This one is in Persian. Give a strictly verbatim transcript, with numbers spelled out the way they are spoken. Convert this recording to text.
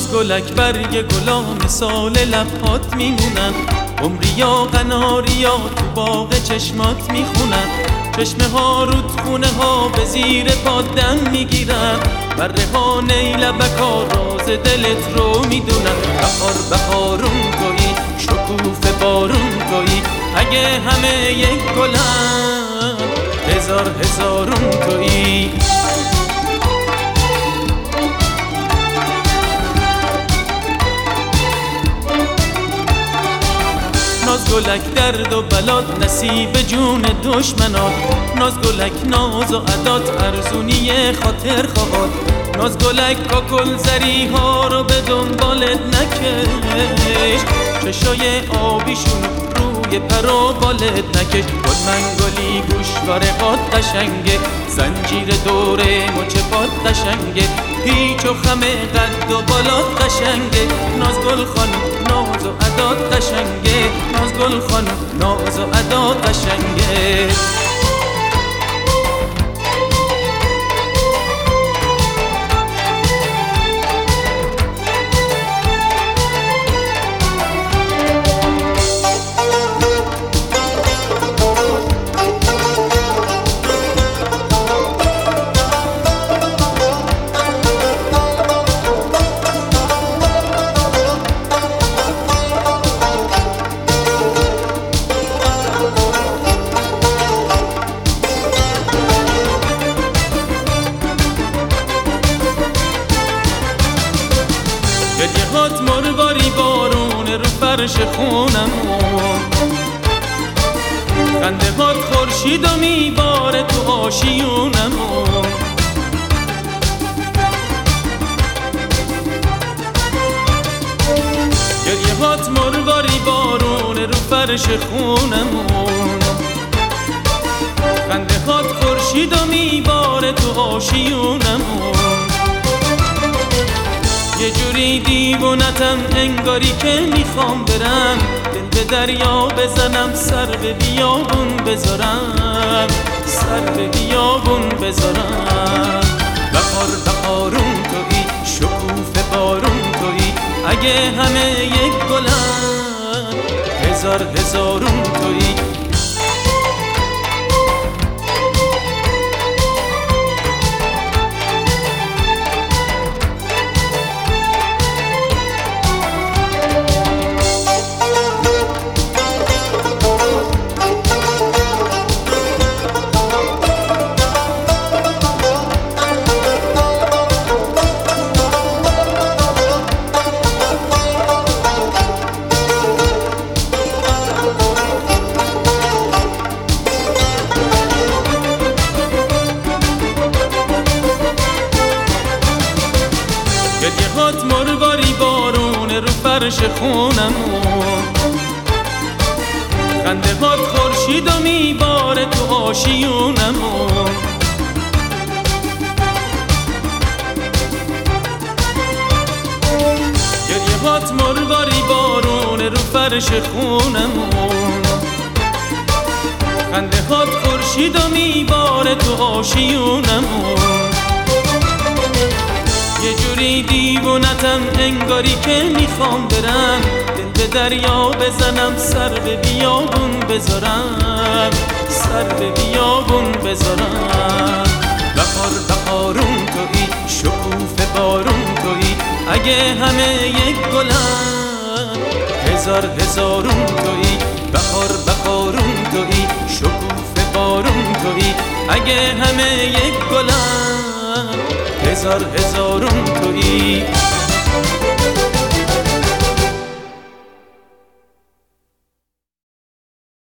گلک برگ گلا مثال لبهات میمونن، عمری یا قناری یا تو باغ چشمات میخونن. چشمه ها رود خونه ها به زیر پات دم میگیرن، بره ها نیلبکا راز دلت رو میدونن. بهار بهارون تویی، شکوفه بارون تویی، اگه همه یک گلن هزار هزارون تویی. ناز گلک درد و بلاد نصیب جون دشمنات، ناز گلک ناز و عدات ارزونی خاطر خواهد. ناز گلک کاکل زری ها رو به دنبالت نکش، چشای آبیشون روی پر و بالت نکش. گل منگلی گوشواره قد قشنگه، زنجیر دوره مچ پات قشنگه، پیچ و خم قد و بالات قشنگه. ناز گل خانم ناز و عدات قشنگه، ناز گل خانم ناز و عدات قشنگه. گریه هات مرواری بارونه رو فرش خونمون، خنده هات خورشید و میباره تو آشیونمون. گریه هات مرواری بارونه رو فرش خونمون، خنده هات خورشید و میباره تو آشیونمون. یه جوری دیوونتم انگاری که میخوام برم، دل به دریا بزنم سر به بیابون بذارم، سر به بیابون بذارم. بهار بهارون تویی، شکوفه بارون تویی، اگه همه یک گلن هزار هزارون تویی. گریه هات مرواری بارونه رو فرش خونمون، خنده هات خورشید و میباره تو آشیونمون. گریه هات مرواری بارونه رو فرش خونمون، خنده هات خورشید و میباره تو آشیونمون. یه جوری دیوونتم انگاری که میخوام برم، دل به دریا بزنم سر به بیابون بذارم، سر به بیابون بذارم. بهار بهارون تویی، شکوفه بارون تویی، اگه همه یک گلن هزار هزارون تویی. بهار بهارون تویی، شکوفه بارون تویی، اگه همه یک گلن هزار هزارون تویی.